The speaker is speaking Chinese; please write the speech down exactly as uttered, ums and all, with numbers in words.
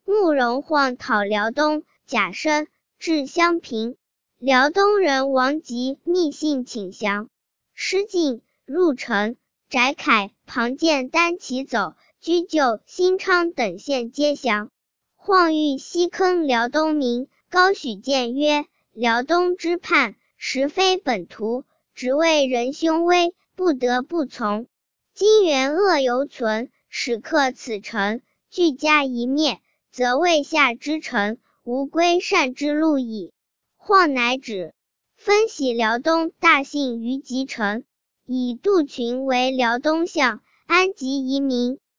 慕容晃讨辽东，贾生至襄平。辽东人王吉密信请降，失进，入城，翟凯、庞建单骑走，居就、新昌等县皆降。晃欲西坑辽东民，高许谏曰：辽东之叛，实非本图，只为人凶威，不得不从。今元恶犹存，使克此城，俱加一灭，则魏下之臣，无归善之路矣。晃乃止，分徙辽东大姓于集城，以杜群为辽东相，安吉夷民。